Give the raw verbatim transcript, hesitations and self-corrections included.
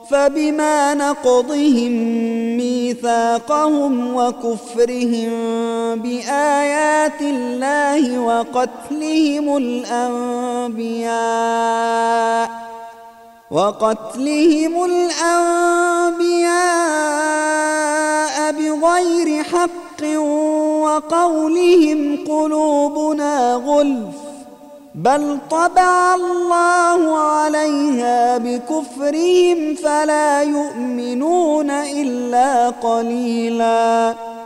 فبما نقضهم ميثاقهم وكفرهم بآيات الله وقتلهم الأنبياء وقتلهم الأنبياء بغير حق وقولهم قلوبنا غلف بل طبع الله عليها بكفرهم فلا يؤمنون إلا قليلاً.